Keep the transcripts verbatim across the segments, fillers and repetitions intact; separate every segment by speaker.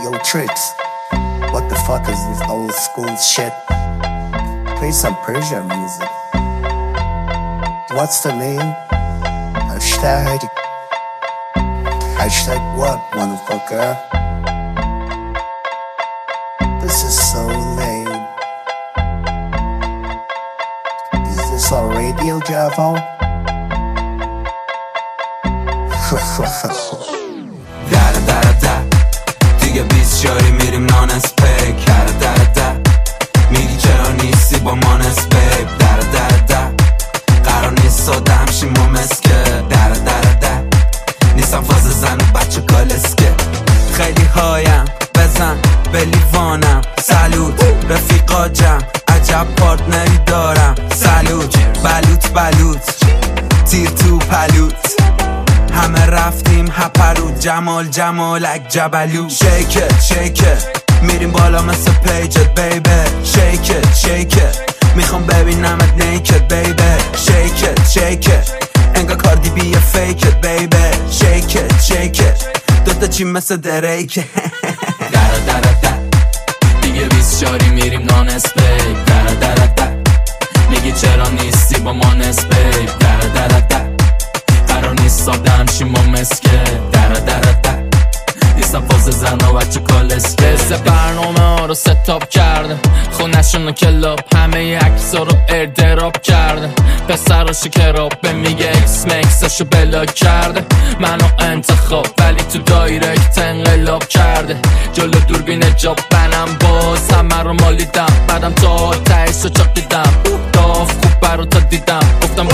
Speaker 1: Yo, Tricks, what the fuck is this old school shit? Play some Persian music. What's the name? Hashtag. Hashtag what, motherfucker? This is so lame. Is this on Radio Java?
Speaker 2: در در در دیگه بیست شاری میریم نانسپیک. در در در میگی چرا نیستی با ما نسبیب. در در در قرار نیست ساده شیم ما مسکه. در در در نیستم فاز زن و بچه کالسکه. خیلی هایم بزن به لیوانم. سلوت رفیقا جمع عجب پارتنری دارم. سلوت بلوت بلوت تیر تو پلوت. همه رفتیم هپرو جمال جمالک جبلو. شیکت شیکت میریم بالا مثل پیجت بیبی. شیکت شیکت میخوام ببینمت نیکت بیبی. شیکت شیکت انگار کاردی بیه فیکت بیبی. شیکت شیکت دوتا چی مثل دریکه.
Speaker 3: در در در دیگه بیست شاری میریم نانسپیک. در در در میگی چرا نیستی با ما نسبیب. در در در قرار نیست ساده همشیم ما مسکه. در در در نیستم فاز زن و بچه کالسکه. سه برنامه ها رو ستاپ کرده خونشون رو کلاب. همه عکس رو ایردراپ کرده. پسر رو شکراب میگه اکس مکسش رو بلاک کرده. منو انتخاب ولی تو دایرکت انقلاب کرده. جلو دوربین جاب بنم باز همه رو مالیدم. بعدم تا تایش رو چاقیدم. داف خوب برو تا دیدم گفتم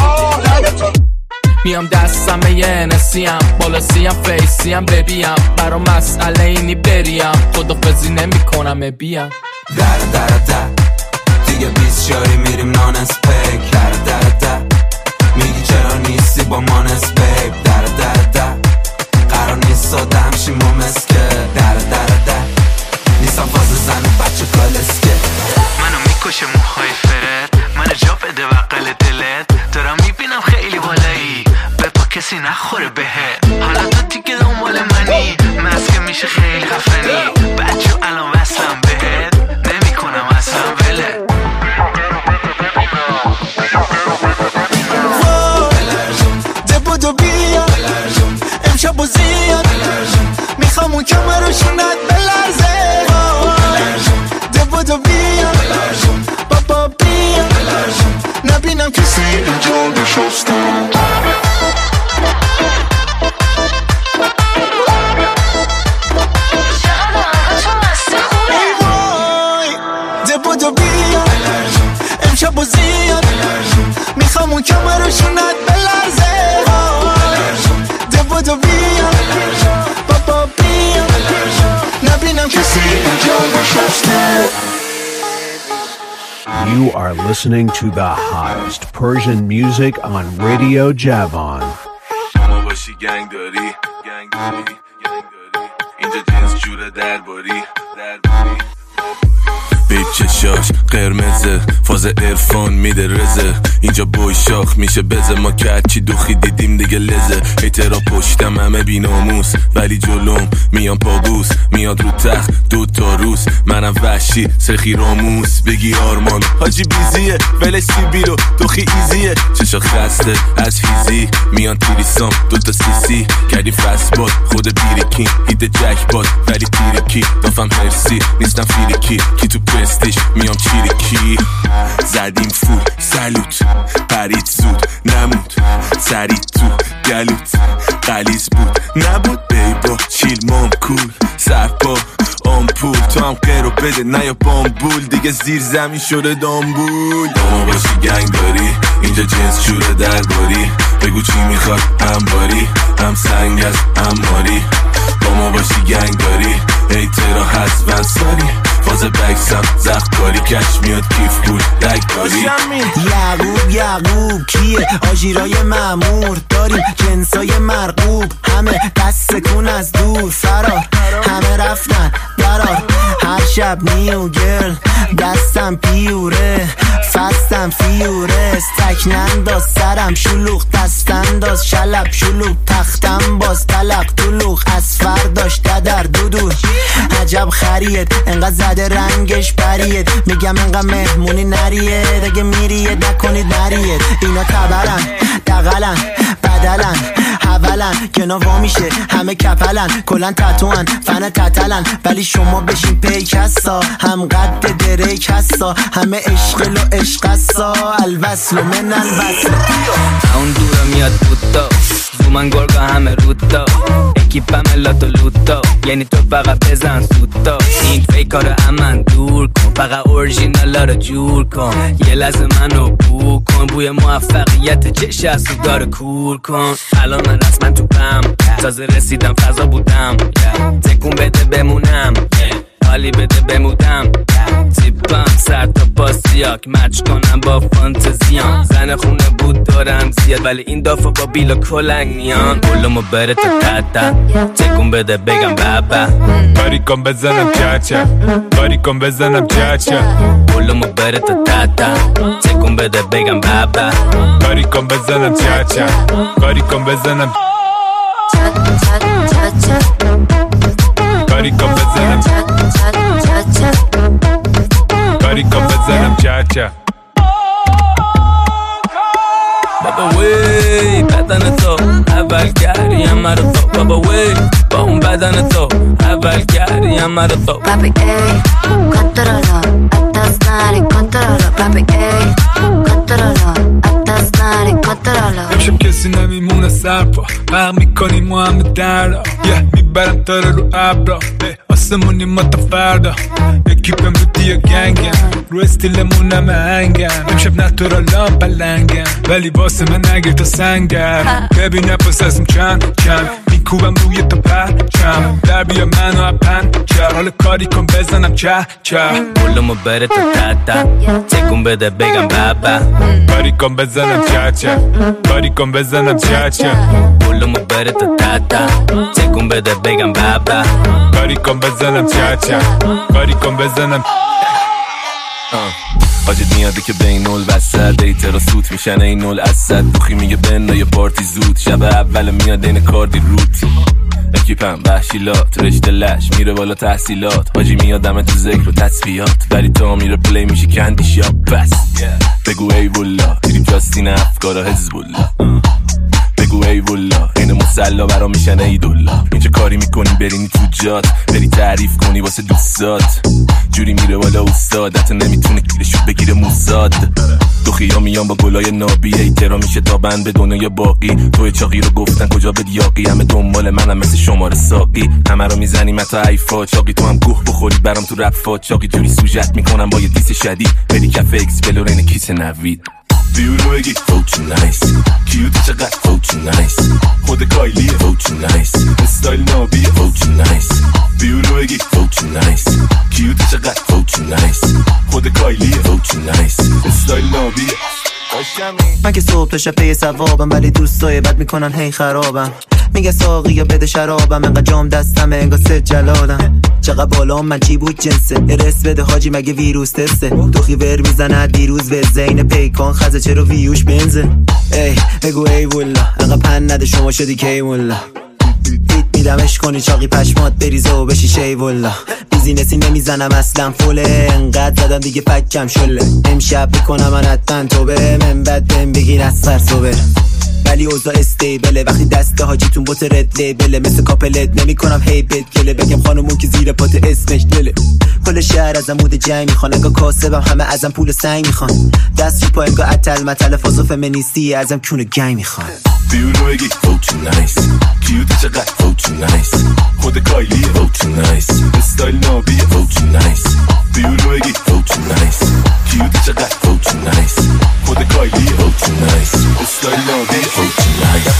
Speaker 3: میام دستم یه نسیم بالا سیم فیسیم ببیم. برا مسئله اینی بریم خدافزی نمی کنم بیم.
Speaker 2: در در در دیگه بیست شاری میریم نانسپیک. در در در میگی چرا نیستی با ما نسبیب. در در در قرار نیست ساده همشیم ما مسکه. در در در نیستم فاز زن و بچه کالسکه.
Speaker 4: منو میکشه موهای فرد. منو جا بده وقل دلت. دارم میبینم خیلی بالایی بپا کسی نخوره بهت. حالا تو دیگه دنبال منی مسکه میشه خیلی خفنی. بچه الان وصلم بهت نمی کنم اصلا وله.
Speaker 5: ده بودو بیا امشب و زیاد میخوام اون کمرشونت بلرزه. ده بودو بیا بابا بیا نبینم کسی اینجا بشستم. امشب و زیاد میخوام اون کمرشونت بلرزه. ده بودو بیا بابا بیا نبینم کسی اینجا نشسته.
Speaker 6: You are listening to the hottest Persian music on Radio Javon.
Speaker 7: شما باشی گنگ داری گنگ داری گنگ داری اینجا جنس جوره درباری درباری. بیب چشاش قرمزه فاز ارفان میده رزه. اینجا بوی شاخ میشه بزه. ما که هرچی دوخی دیدیم دیگه لزه. هیترا پشتم همه بی ناموس ولی جلوم میان پاگوس. میاد رو تخت دو تا روز منم وحشی سرخی راموس. بگی آرمان حاجی بیزیه ولش سیبیلو دوخی ایزیه. چشا خسته از فیزی میان توریسام دو تا سیسی. کردیم فست باد خود بیریکی هیده جک باد ولی تیریکی. دافم هرسی نیستم فیریکی کی تو پرستیش میام چیریکی. زدیم فول سلوت پرید زود نمود سریع تو گلوت قلیز بود نبود بیبا چیل مام کول سرپا آمپول. تو هم قیرو بده نه یا بامبول دیگه زیر زمین شده دامبول. ما باشی گنگ داری اینجا جنس جوره درباری. بگو چی میخواد هم باری هم سنگ از هم ماری. با ما باشی گنگ داری هیترا هست ونساری. فاز بکسم زخت کاری کش میاد کیف بود دکاری.
Speaker 5: یعقوب یعقوب کیه آژیرای مأمور داریم جنسای مرغوب. همه دست کن از دور فرار همه رفتن درار. هر شب نیو گرل دستم پیوره فستم فیوره. تکننداز سرم شلوغ دستنداز شلب شلوغ تختم باز تلق طلوغ از فرداش ددر دودو. عجب عجب خریت انقدر زده رنگش بریت میگم انقدر مهمونی نریه دیگه میریت نکنید نریت اینا تبرن دقلن بدلن حولن که نوا میشه همه کپلن کلن تتوان فن تتلن ولی شما بشین پیک هستا هم قد دریک هستا همه عشقل و عشق هستا الوصل و من الوصل
Speaker 3: اون دورم میاد بودا زومن گرگا همه رودا اکیپم لاتو لوتا یعنی تو فقط بزن سوتا این فیکار امن دور کن فقط اورژینالا رو جور کن یه لحظه منو بو کن بوی موفقیت چش از تو داره کور کن الان من رسما تو پم تازه رسیدم فضا بودم تکون بده بمونم حالی بده بمودم تیپم سر تا پاسیاک مچ کنم با فانتزیام زن خونه بود دارم زیاد ولی این دافا با بیلا کلنگ میان بلومو بره تا تتا تکون بده بگم بابا
Speaker 8: کاری کن بزنم چاچا کاری کن بزنم چاچا
Speaker 3: بلومو بره تا تتا تکون بده بگم بابا
Speaker 8: کاری کن بزنم چاچا کاری کن بزنم کاری کن بزنم کاری کن بزنم چاچا
Speaker 3: بابا وی بدن تو اول کردیم مرا تو بابا وی با اون بدن تو اول کردیم مرا تو
Speaker 9: Papi ey, controlo, estás mal y controlo Papi ey, controlo, estás mal y controlo
Speaker 8: امشب کسی نمیمونه سرپا برق میکنیم ما همه دردا یه میبرم تا رو ابرا آسمونی ما تا فردا اکیپم رو دیا گنگم رو استیلمون همه هنگم امشب نتورالام پلنگم ولی واسه من نگیر تا سنگم ببینم پس ازم چند چند میکوبم روی تا پرچم در بیا منو اپن چه حال کاری کن بزنم چه چه
Speaker 3: بلومو بره تا تتا تکون بده بگم بابا
Speaker 8: کاری کن بزنم چه چه کاری کن بزنم چه چه
Speaker 3: بلومو بره تا تتا تکون بده بگم بابا
Speaker 8: کاری کن بزنم چه چه کاری کن بزنم
Speaker 7: حاجت میاده که بین نول وسط ایترا سوت میشن این نول اسد دوخی میگه بنا یه پارتی زود شب اول میاد این کاردی روت اکیپم وحشیلات رشته لش میره بالا تحصیلات حاجی میادم تو ذکر و تصفیات ولی تا میره پلی میشه کندی شاب بس بگو ای والله دیریم جاستین افکارا حزب الله بگو ای والله این مسلا برا میشن ای دولا اینجا کاری میکنی برینی تو جات بری تعریف کنی واسه دوستات جوری میره بالا استادت نمیتونه گیرشو بگیره موساد دوخیا میان با گلای نابی ایترا میشه تا بند به دنیای باقی توی چاقی رو گفتن کجا بدی یاقی همه دنبال منم مثل شماره ساقی همه رو میزنی متا ایفا چاقی تو هم گوه بخوری برام تو رفا چاقی جوری سوجت میکنم با یه دیس شدید بری کف اکس بلورین کیس نوید بیورو بگی فوچو نایس کیوتی چقدر فوچو نایس خود کایلیه فوچو نایس استایل نابیه فوچو نایس بیورو بگی فوچو نایس کیوتی چقدر فوچو نایس خود کایلیه فوچو نایس استایل نابیه
Speaker 5: من که صبح تا شب پی ثوابم ولی دوستای بد میکنن هی خرابم میگه ساقی یا بده شرابم انقدر جام دستمه انگار سه جلالم چقدر بالا من چی بود جنسه رس بده حاجی مگه ویروس تسته دوخی ور میزنه دیروز به زین پیکان خزه چرا ویوش بنزه ای بگو ای والله انقدر پن نده شما شدی کی والله بیت میدمش کنی چاقی پشمات بریزه و بشی شی والله بیزینسی نمیزنم اصلا فوله انقدر زدم دیگه پکم شله امشب میکنم من حتما توبه من بد بهم بگیر از سر صبح ولی اوضاع استیبله وقتی دست حاجیتون بوت رد لیبله مثل کاپلت نمی کنم هیبت گله بگم خانمون که زیر پات اسمش دله کل شهر ازم مود جنگ میخوان انگاه کاسبم همه ازم پول سنگ میخوان دست رو پا انگاه اتل متل فازو فمینیستی ازم کونه گنگ میخوان
Speaker 7: بیورو بگی فوچو نایس کیوتی چقدر فوچو نایس خود کایلیه فوچو نایس استایل نابیه فوچو نایس بیورو بگی فوچو نایس کیوتی چقدر فوچو نایس خود کایلیه فوچو نایس استایل نابیه فوچو نایس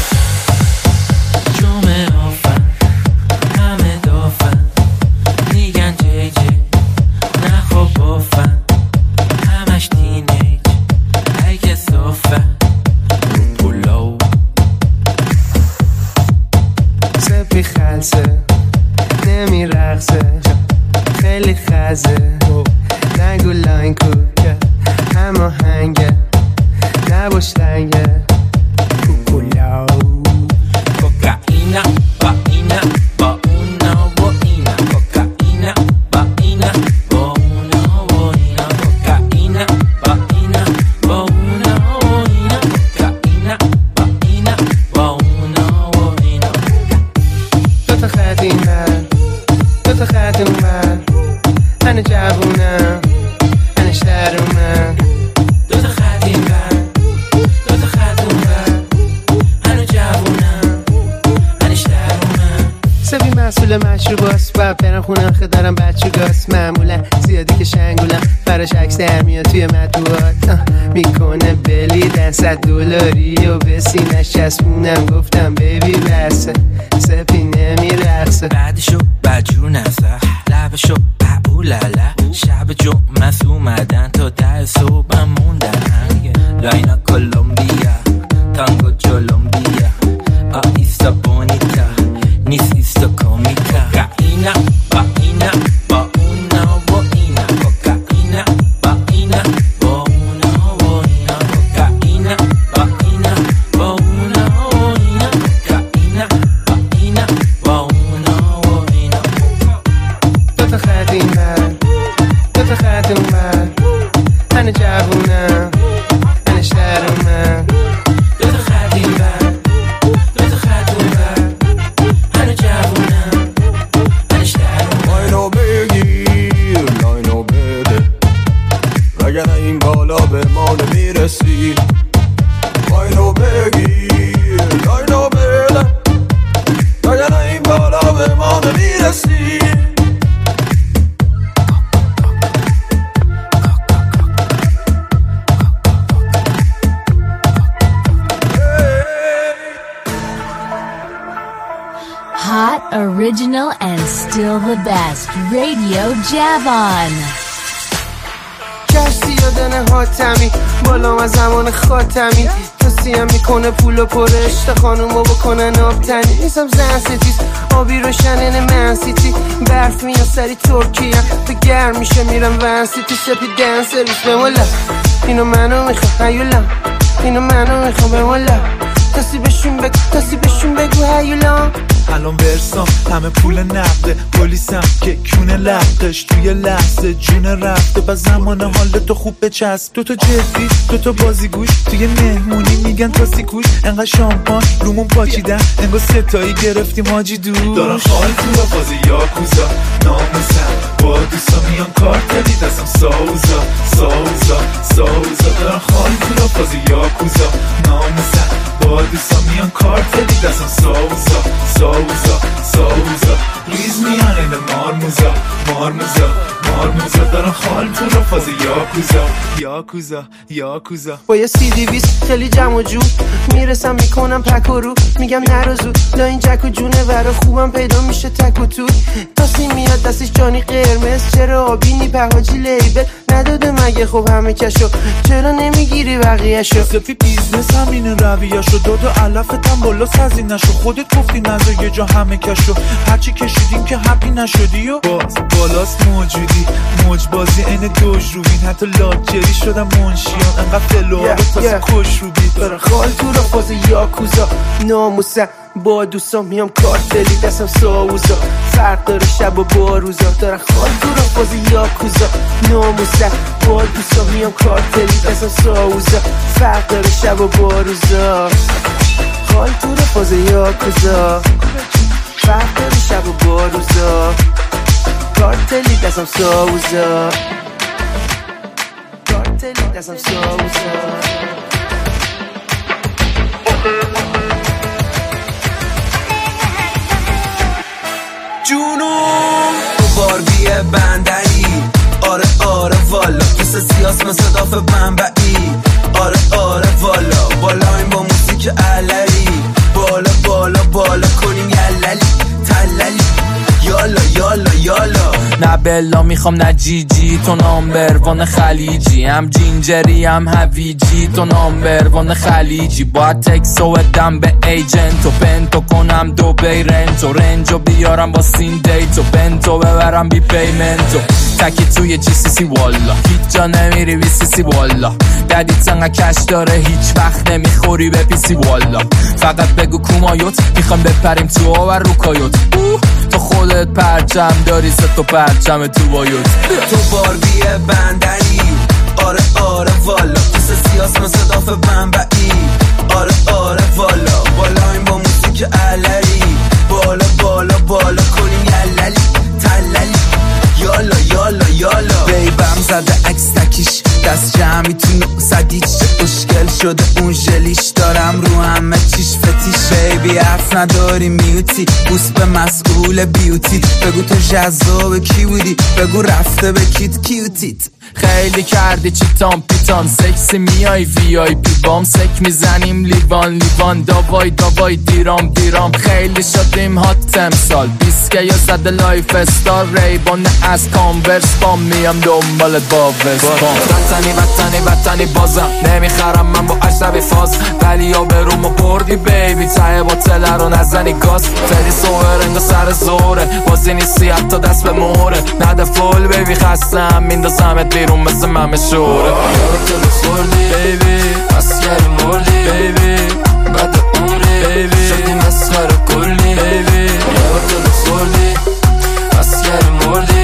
Speaker 10: جمعه آفن همه دافن میگن جی جی نه خب بافن همش تینیج اگه صافن پولو سپی خلصه نمی رقصه خیلی خزه نگو لاین کو همه هنگه نباش تنگه پولو کوکائینا با اینا با اونا و اینا کوکائینا خط این بر دو تا خط اون بر من جوونم من شهرمم دو تا خط این بر دو تا خط اون بر من جوونم من شهرمم سبی مسئول مشروباست باید برم خونه آخه دارم بچه گاست معمولا زیادی که شنگولم براش عکس در میاد توی مطبوعات میکنه بلیدن صد دلاری و به سینش چسبونم گفتم بیبی بسه سپی نمیرقصه
Speaker 11: بعدشو بجور نزه لبشو اولالا شب جمعه اومدن تا ده صبح موندن لاینا کولومبیا تانگو جولومبیا آیستا بونیتا نیس ایستا کومیکا کائینا با اینا با اونا با اینا کوکائینا با اینا با اونا با اینا کوکائینا با اینا با اونا با اینا کوکائینا با اینا با اونا با اینا
Speaker 10: دو تا خط این بر دو تا خط اون بر من جوونم من شهرمم دو تا خط این بر دو تا خط اون بر من جوونم من شهرمم
Speaker 12: لاینو بگیر لاینو بده وگرنه این بالا به ما نمیرسی لاینو بگیر لاینو بده وگرنه این بالا به ما نمیرسی
Speaker 13: Hot, original, and still the best. Radio Javon.
Speaker 10: کشتی یادنه حاتمی بالام از زمان خاتمی توصیم میکنه پول و پرش تا خانومو بکنن آبتنی نیستم زن ستیز آبی روشنن من سیتی برف میان سری ترکیه به گرم میشه میرم ون سیتی سپی دن سرویس به مولا اینو منو میخوام هیولا اینو منو میخوام به مولا کسی بهشون بگو کسی بهشون بگو هیولا
Speaker 14: الان برسام همه پول نقده پلیسم که کونه لقش توی لحظه جون رفته با زمان حال تو خوب بچسب دو تا جدی دو تا بازیگوش توی مهمونی میگن تا سیکوش انقدر شامپان رومون پاچیدن انگار ستایی گرفتیم حاجی دور
Speaker 8: دارن خال تو با فاز یاکوزا ناموسم با دوستا میان کارتلی دستم ساوزا ساوزا ساوزا دارن خال تو با فاز یاکوزا ناموسم با دوستا میان کارتلی دستم ساوزا ساوزا ساوزا ریز میان این مارموزا مارموزا مارموزا دارن خال تو با فاز یاکوزا یاکوزا یاکوزا
Speaker 10: با یه سی دی بیست خیلی جمع و جو میرسم میکنم پک و رو میگم نرو زود لا این جک و جونه ورا خوبم پیدا میشه تک و توی تاسی میاد دستش جانی قرمز چرا آبینی پهاجی لیبل نداده مگه خب همه کشو چرا نمیگیری بقیهشو
Speaker 14: سفی بیزنس همینه رویهشو داد و علفتم بالا سزینشو خودت گفتی نزا یه جا همه کشو هرچی کشیدیم که حقی نشدی و باز بالاست موجودی موج بازی این دوش روبین حتی لاجری شدم منشیان انقدر فلوها به تازه کش روبید
Speaker 10: برای خال تو را فاز یاکوزا ناموسم با دوستان میام کارتلی دستم ساوزا فرق داره شب و با روزا دارن خال تو را فاز یاکوزا ناموسم با دوستان میام کارتلی دستم ساوزا فرق داره شب و با روزا خال تو را فاز یاکوزا فرق داره شب و با روزا کارتلی دستم ساوزا کارتلی دستم ساوزا
Speaker 2: جونم تو باربی بندری آره آره والا کس سیاس مثل داف بنبعی آره آره والا بالا این با موسیقی علری بالا بالا بالا کنیم یللی تللی یالا یالا یالا
Speaker 3: نه بلا میخوام نه جی جی تو نامبروان خلیجی هم جینجری هم هویجی تو نامبروان خلیجی باید تکسو بدم به ایجنتو پنتو کنم دو بی رنتو رنجو بیارم با سین دیتو بنتو ببرم بی پیمنتو تکی توی جی سی سی والا هیچ جا نمیری بی سی سی والا ددیت انقا کش داره هیچ وقت نمیخوری به پی سی والا فقط بگو کومایوت میخوام بپریم تو آور رو کایوت تو خودت پرچم داری سه تا پرچم تو بایوت
Speaker 2: تو باربی بندری آره آره والا کس سیاس مثل داف بنبعی آره آره والا بالا این با موسیقی علری بالا بالا بالا کنیم یللی تللی یالا یالا یالا بیبم زده عکس تکیش دست جمعی تو نقصدیچ مشکل شده اون ژلیش دارم رو همه چیش فتیش بیبی حرف نداری میوتی بوس به مسئول بیوتیت بگو تو جذاب کی بودی بگو رفته به کیت کیوتیت
Speaker 3: خیلی کردی چیتان پیتان سکسی میای وی آی پی بام سک میزنیم لیوان لیوان داوای داوای دیرام دیرام خیلی شدیم هات امسال بیسکه یا زده لایف استار ریبان از کانورس بام میام دنبالت با وستان وطنی وطنی وطنی بازم نمیخرم من با عجب فاز ولی یا برومو بردی بیبی ته باطله رو نزنی گاز فری سوهر انگا سر زوره بازی نیستی حتی دست به موره نده فول بیبی خستم میندازمت بیرون مثل ممه شوره یارو تو دوست خوردی بیبی اسکر مردی بیبی بعد عمری بیبی شدی مسخره کلی بیبی یارو تو دوست خوردی اسکر مردی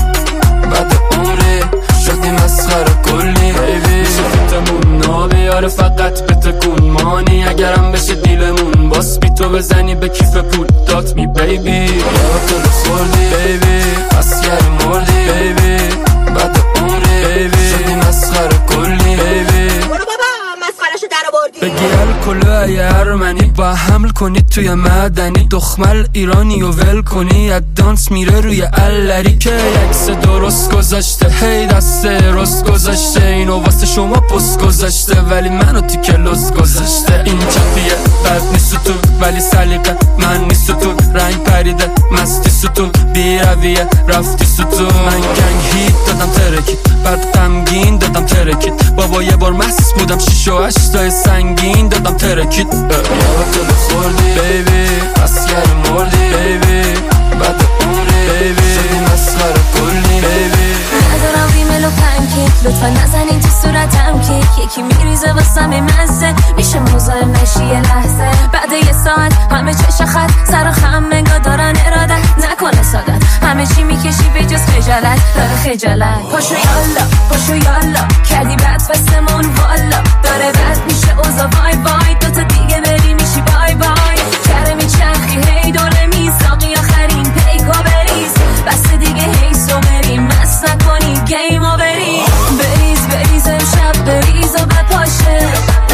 Speaker 3: بعد عمری شدی مسخره کلی بیبی شفتمون نابیاره فقط به تکون مانی اگرم بشه دیلمون باس بی تو بزنی به کیف پول دات می بیبی یارو تو دوست خوردی بیبی اسکر مردی بیبی بعد عمری شدی مسخره کلی بیبی
Speaker 15: مسخرهشو در آوردی
Speaker 3: بگی الکلو ای ارمنی با حمل کنی توی مدنی دخمل ایرانی و ول کنی از دانس میره روی الری که یکس درست گذاشته هی دست رست گذاشته اینو واسه شما پست گذاشته ولی منو تو کلاس گذاشته این چپیه بد نیست تو ولی سلیقه من نیست تو رنگ پریده مستی ستون بی رویه رفتی ستون من گنگ هیت دادم ترکید بعد غمگین دادم ترکید بابا یه بار مست بودم شیش و هشتای سنگین دادم ترکید یارو تو دوست خوردی بیبی اسکر مردی بیبی بعد عمری بیبی شدی مسخره کلی بیبی
Speaker 15: ندارم ریمل و پنکیک لطفا نزنین تو صورتم کیک یکی میریزه واسم مزه میشه مزاحم نشی یه لحظه بعد یه ساعت همه چش خط سر و خم منگا دارن ارادت نکنه سادت همه چی میکشی به جز خجالت داره خجالت پاشو یالا پاشو یالا کردی بد فستمون والا داره بد میشه اوزا وای وای دوتا دیگه بری میشی بای بای کره میچرخی هی دوره میزاقی آخرین پیکا بریز بس دیگه هی سو بریم مست نکنی گیمو بریز بریز بریز امشب بریز و بپاشه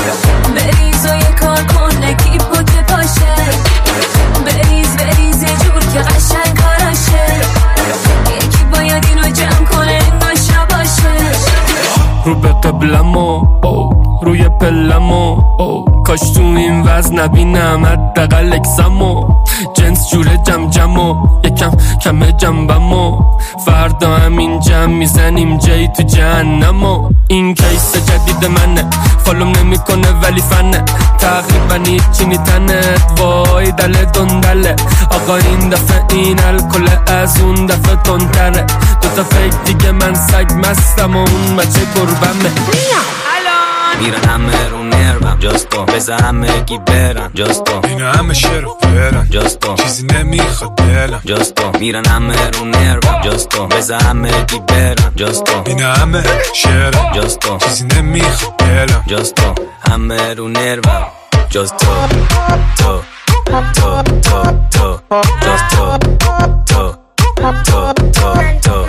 Speaker 15: بریز و یه کار کن نکیب بود بپاشه بریز بریز یه جور که قشنگ کاراشه یکی باید اینو جمع کنه ناشا باشه
Speaker 3: رو به قبلمو روی پلمو کاش تو این وزن نبینم حداقل اکسمو جنس جوره جم جمو یکم کم جنبمو فردا همین جمع میزنیم جایی تو جهنمو این کیس جدید منه فالوم نمیکنه ولی فنه تقریبا هیچی نیتنت وای دل دندله آقا این دفعه این الکل از اون دفعه تندره دوتا فکر دیگه من سگ مستم و اون بچه گربمه
Speaker 11: میرن همه رو نرمم جاستو بزا همه گی برن جاستو
Speaker 8: اینا همه شعر و فرن
Speaker 11: جاستو
Speaker 8: چیزی نمیخواد دلم
Speaker 11: جاستو میرن همه رو نرمم جاستو بزا همه گی برن جاستو
Speaker 8: اینا همه شعر
Speaker 11: جاستو
Speaker 8: چیزی نمیخواد دلم
Speaker 11: جاستو همه رو نرمم جاستو تو تو تو تو جاستو تو تو تو تو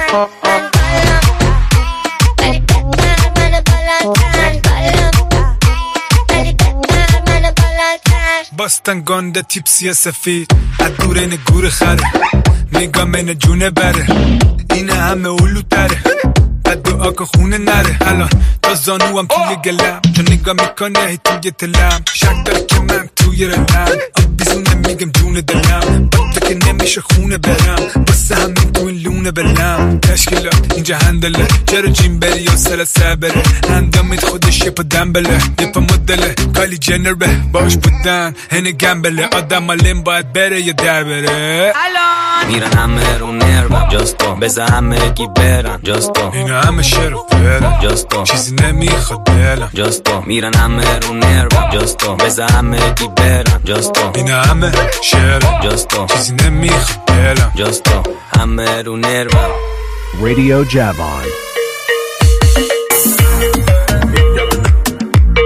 Speaker 8: باستن گنده تیپسی سفید از دور این گور خره نگاه من جونه بره اینه همه اولو تره بعد دعا که خونه نره الان تا زانو هم توی گلم چون نگاه میکنه هی توی تلم شک داره که من توی رلم آب بیزونه میگم جون دلم باتا که نمیشه خونه برم بسه همین تو این لونه بلم تشکیلات اینجا هندله چرا جیم بری یا سر سبره اندامید خودش یه پا دنبله یه پا مدله کالی جنر به باش بودن هنه گمبله آدم مالیم باید بره یا در بره
Speaker 11: میرن همه رو نرمم جاستو بزا همه گی برن جاستو
Speaker 8: اینا همه شعر و فرن
Speaker 11: جاستو
Speaker 8: چیزی نمیخواد دلم
Speaker 11: جاستو میرن همه رو نرمم جاستو بزا همه گی برن جاستو
Speaker 8: اینا همه شعر
Speaker 11: جاستو
Speaker 8: چیزی نمیخواد دلم
Speaker 11: جاستو همه رو نرمم
Speaker 6: Radio Javon.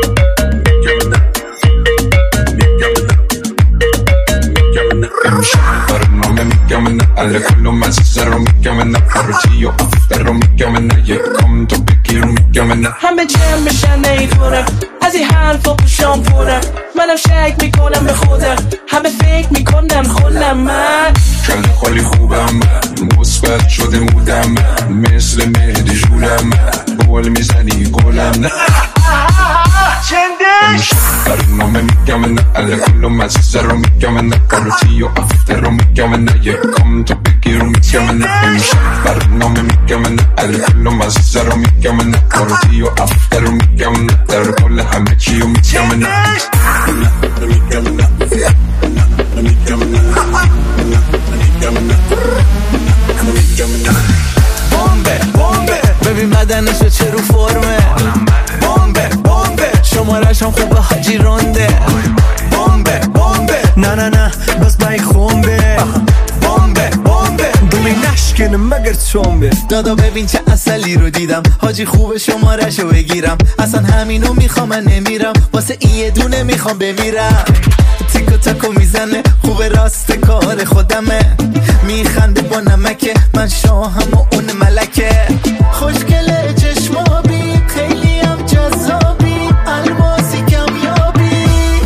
Speaker 8: I'm
Speaker 16: alla quello ma zero mica me ne parlo افتر میگم نه یک کم تو بگیر میگم نه
Speaker 10: همه جمع بشن نیفونه از این حرفا پوشام پونه منم شک میکنم به خودم همه فکر میکنن خودم من
Speaker 16: کل خالی خوبم من مثبت شده مودم من مثل مهدی جولم من بول میزنی گلم نه چندش برنامه میگم نه alla quello ma zero میگم نه کارتی و افتر میگم نه یک کم تو بگیر میگم نه برنامه میگم نه alla quello ma zero میگم نه کارتی و افتر میگم نه در کل همه چی و میگم نه میگم نه میگم نه
Speaker 14: بمبه بمبه ببین بدنشو چه رو فرمه بمبه بمبه شمارش هم خوبه حاجی رونده بمبه بمبه نه نه نه بس بای خونبه بمبه بمبه دومی نشکنه مگر چونبه دادا ببین چه اصلی رو دیدم حاجی خوبه شمارشو بگیرم اصلا همینو میخوام من نمیرم واسه این یه دونه میخوام بمیرم تیکو تاکو میزنه خوبه راست کار خودمه میخنده با نمکه من شاهم و اون ملکه خوشگله چشمابی خیلی هم جذابی الماسی کمیابی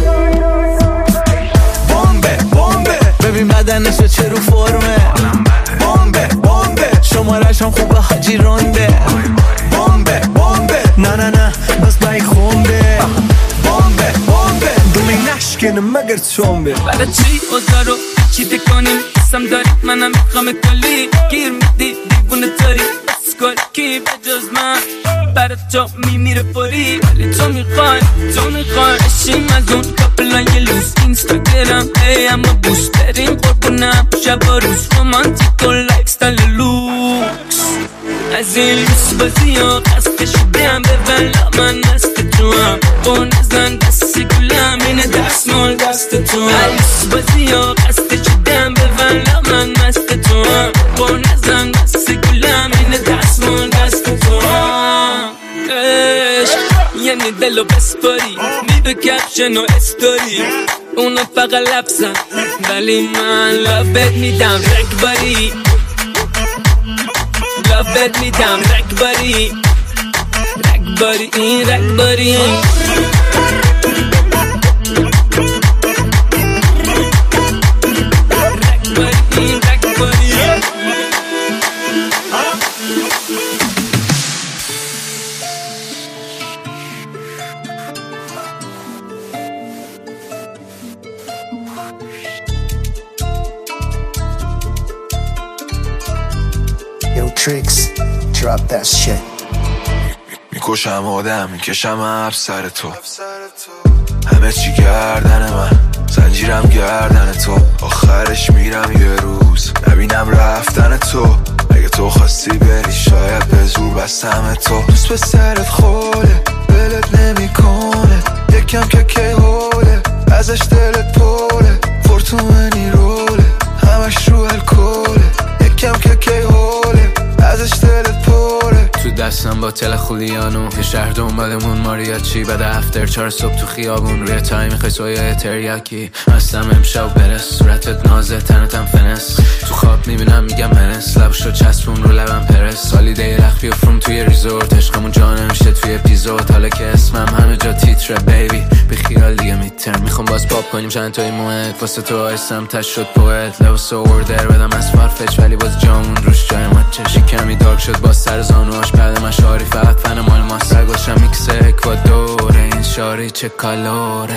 Speaker 14: بمبه بمبه ببین بدنشو چه رو فرمه بمبه بمبه شمارش هم خوبه حاجی رونده بمبه بمبه نه نه نه بس بای خونده بمبه بمبه دومی نشکنه مگر چونبه
Speaker 3: برای چی اوزا رو چیده کنیم قسم داری منم میخوام کلی گیر میدی دیوونه تاری بس کن کی به جز من برای تو میمیره پری ولی تو میخوای تو میخوای اشیم از اون کپلای لوس اینستاگرام ای اما بوس بریم قربونم شب و روز رومانتیک و لایف ستایل لوکس از این لوس بازی ها قصد شدیم به ولا من مست تو هم با نزن دستی گلم اینه دست مال دست تو هم لوس بازی ها قصد شدیم به ولا من مست تو هم با نزن دستی گلم اینه دست مال دست تو هم یعنی دلو بسپاری میدو کپشن و استوری اونا فقط لبسن ولی من لابت میدم رکباری لابت میدم رکباری رکباری این رکباری رکباری این رکباری
Speaker 1: Yo, Tricks, drop that shit.
Speaker 7: میکشم آدم میکشم عب سر تو همه چی گردن من زنجیرم گردن تو آخرش میرم یه روز نبینم رفتن تو اگه تو خواستی بری شاید به زور بستم تو دوست به سرت خوله دلت نمیکنه یکم که که هوله ازش دلت پوله فورتونی روله همش رو الکوله یکم که که هوله ازش دلت پوله
Speaker 3: تو دستم با تل خولیانو یه شهر دنبالمون ماریاچی بعد افتر چهار صبح تو خیابون روی تای میخوای سویای تریاکی هستم امشب برس صورتت نازه تنتم فنس تو خواب میبینم میگم منس لبشو چسبون رو لبم پرس سالی دی رخ بیافروم توی ریزورت عشقمون جانه میشه توی اپیزود حالا که اسمم همه جا تیتره بیبی بی خیال دیگه میترم میخوام باز پاپ کنیم چند تای موهت واسه تو آیستم تش شد پویت لباس اوردر بدم از فارفچ ولی باز جامون روش جای ما چشی کمی دارک شد باز سر زانوهاش بعد مشاری فقط فن مال ما سرگوشم میکس اکوادوره این شاری چه کالوره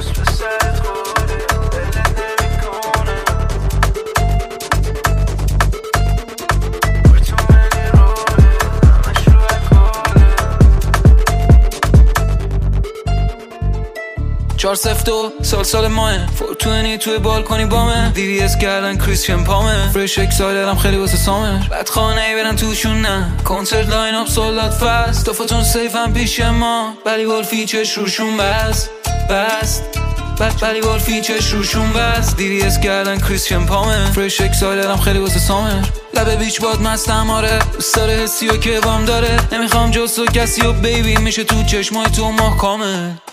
Speaker 3: چهار سفت و سال سال ماه فورتونی توی بالکنی بامه دی وی اس کردن کریسچن پامه فرش اکسایلرم خیلی واسه سامه بعد خانه ای برن توشون نه کنسرت لاین اپ سولداد فست دفتون سیف هم پیش ما بلی ولفی چش روشون بست بست بعد بلی ولفی چش روشون بست دی وی اس کردن کریسچن پامه فرش اکسایلرم خیلی واسه سامه لبه بیچ باد مستم آره دوست داره حسی و که وام داره نمیخوام جز تو کسی و بیبی میشه تو چشمای تو محکامه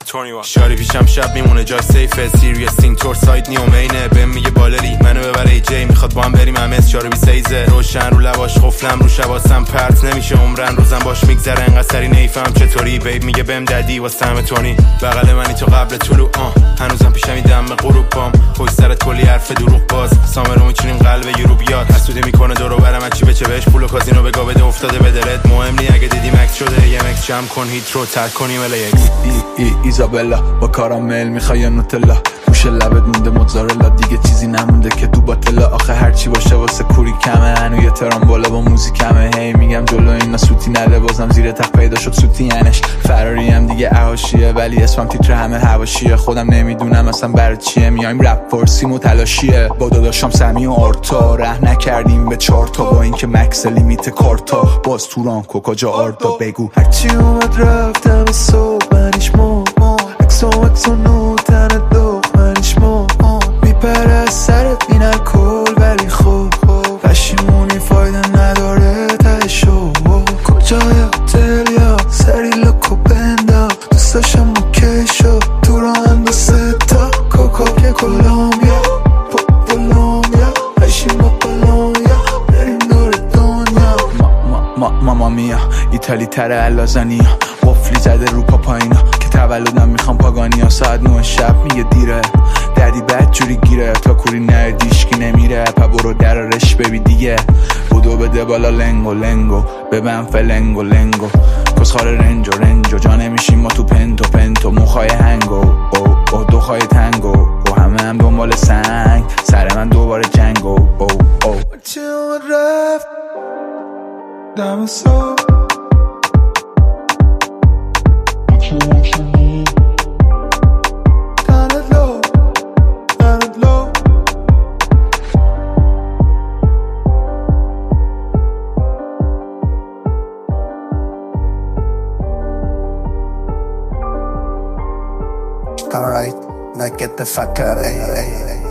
Speaker 17: شاری پیشم شب میمونه جای سیفه سیریس تینگ تور سایت نیومینه بهم میگه بالری منو ببره ای جی میخواد با هم بریم ام اس چهار بیست سیزه روشن رو لباش قفلم رو شباسم پرت نمیشه عمرن روزم باش میگذره انقدر سری نیفهم چطوری بیب میگه بهم ددی واسه همه تونی بغل منی تو قبل طلوع آه هنوزم پیشم این دم غروب بام پشت سرت کلی حرف دروغ باز سامرو میچینیم قلب یورو بیاد حسودی میکنه دورو برم چی بچه بهش پول و کازینو بگا بده افتاده به دلت مهم نی اگه دیدی مکس شده یه مکس جمع کن هیت رو ترک کنیم الی اکس
Speaker 18: ای ای ایزابلا با کارامل میخوای نوتلا گوشه لبت مونده موتزارلا دیگه چیزی نمونده که تو باطلا آخه هرچی باشه واسه کوری کمه هنو یه ترام بالا با موزیکمه هی میگم جلو اینا سوتی نده بازم زیر تخت پیدا شد سوتی ینش فراری هم دیگه احاشیه ولی اسمم تیتر همه حواشیه خودم نمیدونم اصلا برای چیه میایم رپ فارسیم و تلاشیه با داداشم سمی و آرتا ره نکردیم به چارتا با اینکه مکس لیمیت کارتا باز توران کوکاجا آرتا بگو
Speaker 14: هرچی اومد رفتم صبح منیش مو اکسو اکسو نو تن دو منیش مو میپره از سرت این الکل ولی خوب پشیمونی فایده نداره تهشو کجای هتل یا سری لکو بندا دوست داشتم اوکی شو تو رو هم دو ستا کوکا که کلامبیا پولومیا پشیم با پولومیا بریم دور دنیا
Speaker 18: ماما میا ایتالی تره علازانیا قفلی زده رو پا پایینا که تولدم میخوام پاگانیا ساعت نه شب میگه دیره دردی بد جوری گیره تا کوری نره دیشکی نمیره پا برو درارش ببی دیگه بودو بده بالا لنگو لنگو ببن فلنگو لنگو کسخار رنجو رنجو جا نمیشیم ما تو پنتو پنتو موخای هنگو او او دو خواهی تنگو او همه هم دنبال سنگ سر من دوباره جنگو او او
Speaker 14: چه اون رفت دم صبح
Speaker 1: Alright, now get the fuck out of here.